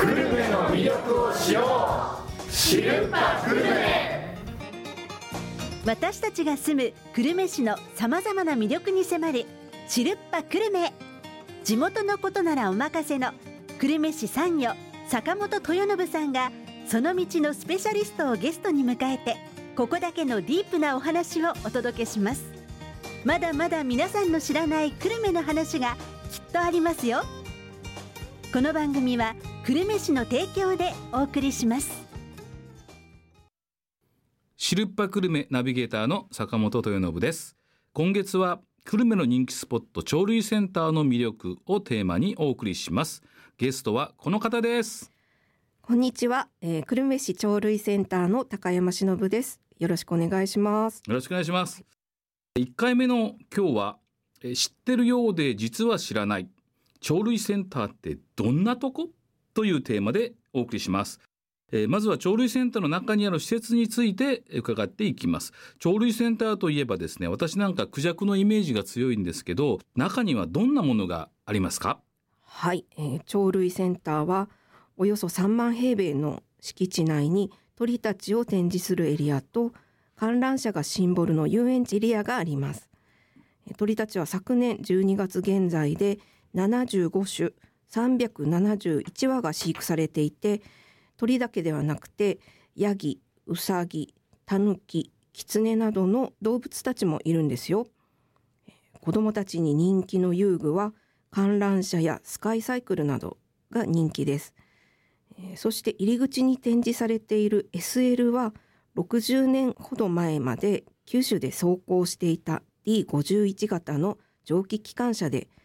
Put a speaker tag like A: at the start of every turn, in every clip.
A: グルメの魅力を知ろう、知るぱグルメ。
B: 私たちが住む久留米市のさまざまな魅力に迫る知るっぱ久留米。地元のことならお任せの久留米市参与坂本豊信さんがその道のスペシャリストをゲストに迎えて、ここだけのディープなお話をお届けします。まだまだ皆さんの知らない久留米の話がきっとありますよ。この番組は久留米市の提供でお送りします。
C: 知るっぱ久留米ナビゲーターの坂本豊信です。今月は久留米の人気スポット鳥類センターの魅力をテーマにお送りします。ゲストはこの方です。
D: こんにちは、久留米市鳥類センターの高山忍です。よろしくお願いします。
C: よろしくお願いします。1回目の今日は知ってるようで実は知らない鳥類センターってどんなとこというテーマでお送りします。まずは鳥類センターの中にある施設について伺っていきます。鳥類センターといえばですね、私なんかクジャクのイメージが強いんですけど、中にはどんなものがありますか？
D: はい、鳥類センターはおよそ3万平米の敷地内に鳥たちを展示するエリアと観覧車がシンボルの遊園地エリアがあります。鳥たちは昨年12月現在で75種371羽が飼育されていて、鳥だけではなくてヤギ、ウサギ、タヌキ、キツネなどの動物たちもいるんですよ。子どもたちに人気の遊具は観覧車やスカイサイクルなどが人気です。そして入り口に展示されている SL は60年ほど前まで九州で走行していた D51 型の蒸気機関車で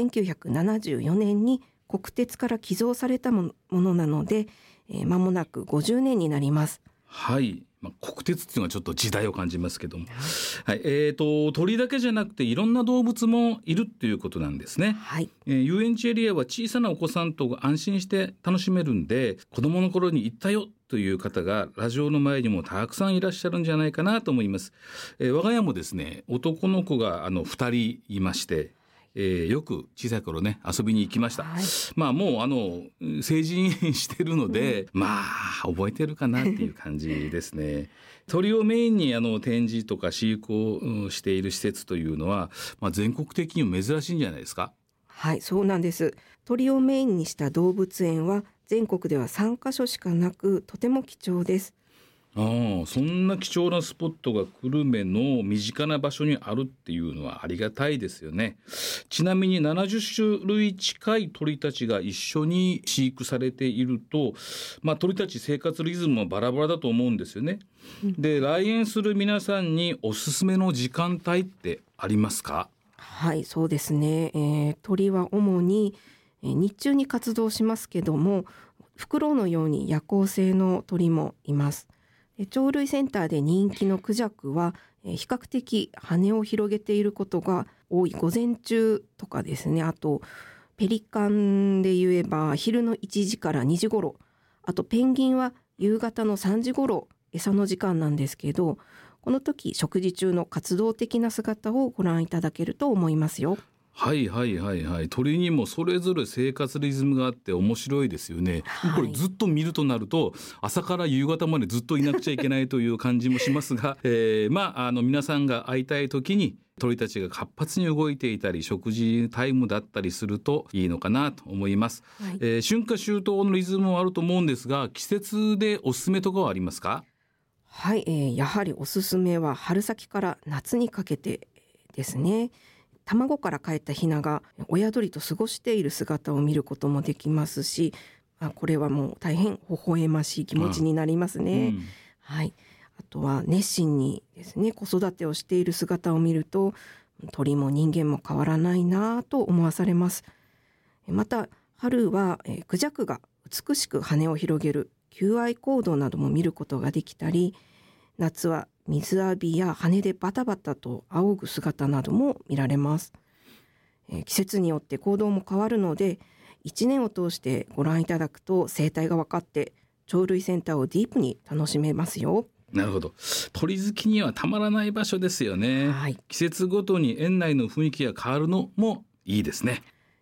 D: 1974年に国鉄から寄贈されたものなので、間もなく50年になります。
C: はい、国鉄っていうのはちょっと時代を感じますけども、はい、鳥だけじゃなくていろんな動物もいるっていうことなんですね。
D: はい、
C: 遊園地エリアは小さなお子さんと安心して楽しめるんで、子どもの頃に行ったよという方がラジオの前にもたくさんいらっしゃるんじゃないかなと思います。我が家もですね、男の子が2人いまして、よく小さい頃ね遊びに行きました。
D: はい、
C: もう成人してるので、覚えてるかなっていう感じですね。鳥をメインに展示とか飼育をしている施設というのは、全国的にも珍しいんじゃないですか？
D: はい、そうなんです。鳥をメインにした動物園は全国では3カ所しかなく、とても貴重です。
C: そんな貴重なスポットが久留米の身近な場所にあるっていうのはありがたいですよね。ちなみに70種類近い鳥たちが一緒に飼育されていると、鳥たち生活リズムもバラバラだと思うんですよね。で、来園する皆さんにおすすめの時間帯ってありますか？
D: はい、そうですね、鳥は主に日中に活動しますけども、フクロウのように夜行性の鳥もいます。鳥類センターで人気のクジャクは比較的羽を広げていることが多い午前中とかですね。あとペリカンで言えば昼の1時から2時頃、あとペンギンは夕方の3時頃餌の時間なんですけど、この時食事中の活動的な姿をご覧いただけると思いますよ。
C: はいはいはいはい、鳥にもそれぞれ生活リズムがあって面白いですよね。
D: はい、
C: これずっと見るとなると朝から夕方までずっといなくちゃいけないという感じもしますが、皆さんが会いたい時に鳥たちが活発に動いていたり食事タイムだったりするといいのかなと思います。
D: はい、
C: 春夏秋冬のリズムもあると思うんですが、季節でおすすめとかはありますか？
D: はい、やはりおすすめは春先から夏にかけてですね。卵から帰ったヒナが親鳥と過ごしている姿を見ることもできますし、これはもう大変微笑ましい気持ちになりますね。はい、あとは熱心にですね子育てをしている姿を見ると、鳥も人間も変わらないなと思わされます。また春はクジャクが美しく羽を広げる求愛行動なども見ることができたり、夏は水浴びや羽でバタバタと仰ぐ姿なども見られます。季節によって行動も変わるので、1年を通してご覧いただくと生態が分かって鳥類センターをディープに楽しめますよ。
C: なるほど。鳥好きにはたまらない場所ですよね。
D: はい、
C: 季節ごとに園内の雰囲気が変わるのもいいですね。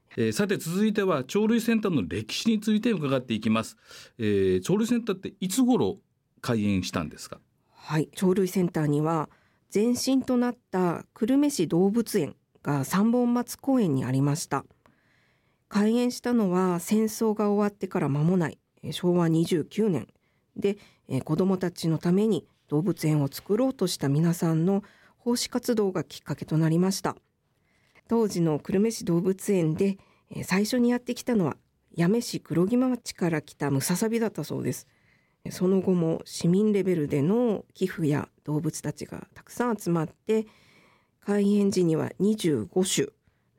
C: さて続いては鳥類センターの歴史について伺っていきます。鳥類センターっていつ頃開園したんですか？
D: はい、鳥類センターには前身となった久留米市動物園が三本松公園にありました。開園したのは戦争が終わってから間もない昭和29年で、子どもたちのために動物園を作ろうとした皆さんの奉仕活動がきっかけとなりました。当時の久留米市動物園で最初にやってきたのは八女市黒木町から来たムササビだったそうです。その後も市民レベルでの寄付や動物たちがたくさん集まって、開園時には25種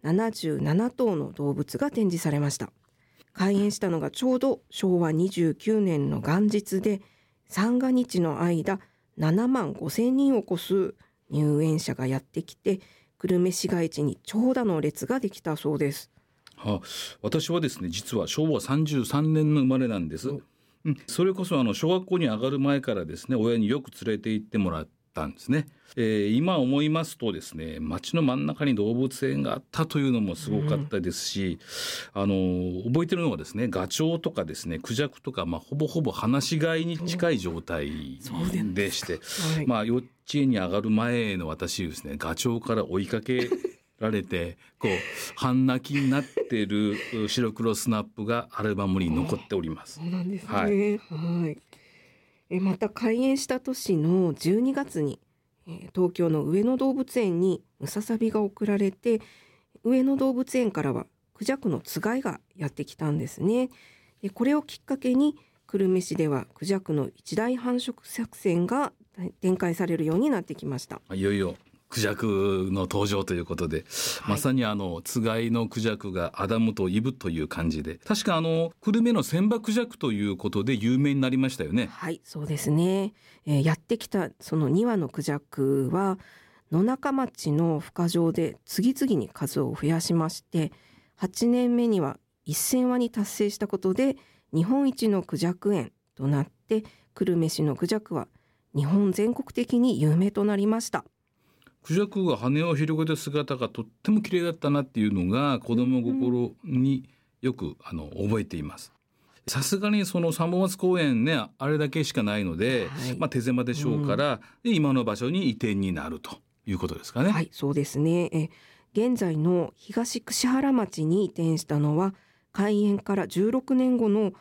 D: 77頭の動物が展示されました。開園したのがちょうど昭和29年の元日で、三が日の間7万5千人を超す入園者がやってきて、久留米市街地に長蛇の列ができたそうです。
C: 私はですね、実は昭和33年の生まれなんです。それこそ小学校に上がる前からですね、親によく連れて行ってもらったんですね。今思いますとですね、街の真ん中に動物園があったというのもすごかったですし、覚えてるのはですね、ガチョウとかですね、クジャクとか、ほぼほぼ放し飼いに近い状態でして、幼稚園に上がる前の私ですね、ガチョウから追いかけられて半泣きになっている白黒スナップがアルバムに残っております。
D: そうなんですね。また開園した年の12月に東京の上野動物園にムササビが送られて、上野動物園からはクジャクのつがいがやってきたんですね。でこれをきっかけに久留米市ではクジャクの一大繁殖作戦が展開されるようになってきました。
C: いよいよクジャクの登場ということで、まさにつがいのクジャクがアダムとイブという感じで、確か久留米の千葉クジャクということで有名になりましたよね。
D: はい、そうですね。やってきたその2羽のクジャクは野中町の孵化場で次々に数を増やしまして、8年目には1000羽に達成したことで日本一のクジャク園となって、久留米市のクジャクは日本全国的に有名となりました。
C: クジャクが羽を広げた姿がとっても綺麗だったなっていうのが子供心によく覚えています。さすがにその三本松公園ね、あれだけしかないので、手狭でしょうから、今の場所に移転になるということですかね。
D: はい、そうですね。現在の東串原町に移転したのは開園から16年後の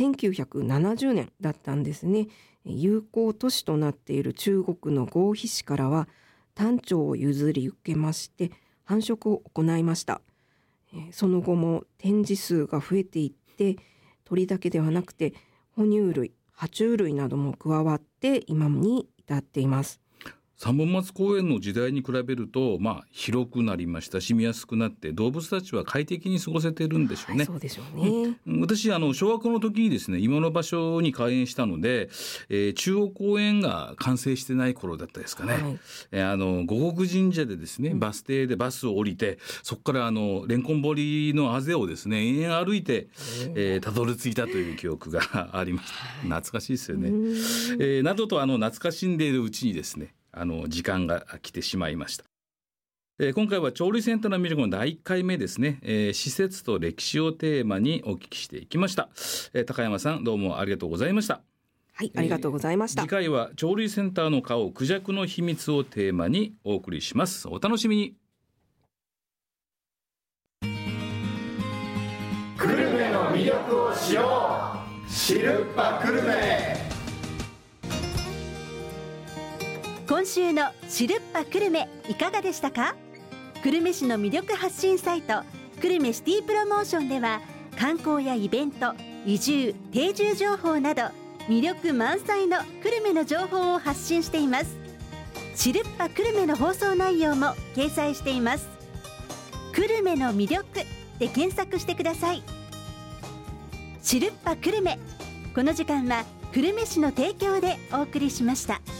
D: 1970年だったんですね。友好都市となっている中国の合肥市からは単庁を譲り受けまして繁殖を行いました。その後も展示数が増えていって、鳥だけではなくて哺乳類、爬虫類なども加わって今に至っています。
C: 三本松公園の時代に比べると、広くなりましたし、見やすくなって動物たちは快適に過ごせているんでしょうね。
D: そうでしょうね。
C: 私小学校の時にですね、今の場所に開園したので、中央公園が完成してない頃だったですかね。護国神社でですね、バス停でバスを降りて、そこからレンコン堀のあぜをですね延々歩いてたどり着いたという記憶がありました。懐かしいですよね。などと懐かしんでいるうちにですね、時間が来てしまいました。今回は鳥類センターの魅力の第1回目ですね、施設と歴史をテーマにお聞きしていきました。高山さん、どうもありがとうございました。
D: はい、ありがとうございました。
C: 次回は鳥類センターの顔、クジャクの秘密をテーマにお送りします。お楽しみに。
A: 久留米の魅力を知ろう、知るっぱ久留米。
B: 今週の知るっぱ久留米いかがでしたか？久留米市の魅力発信サイト久留米シティプロモーションでは、観光やイベント、移住、定住情報など魅力満載の久留米の情報を発信しています。知るっぱ久留米の放送内容も掲載しています。久留米の魅力で検索してください。知るっぱ久留米、この時間は久留米市の提供でお送りしました。